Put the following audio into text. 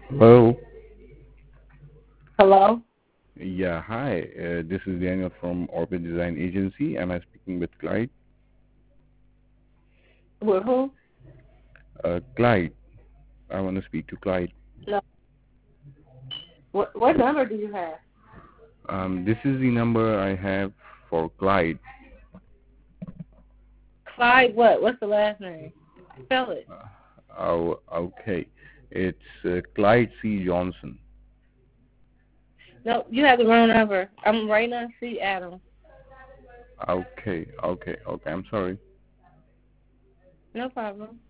Hello. Hello? Yeah, hi. This is Daniel from Orbit Design Agency. Am I speaking with Clyde? With who? Clyde. I want to speak to Clyde. No. What number do you have? This is the number I have for Clyde. Clyde what? What's the last name? Spell it. Oh, okay. It's Clyde C. Johnson. No, you have the wrong number. I'm right now. See Adam. Okay. I'm sorry. No problem.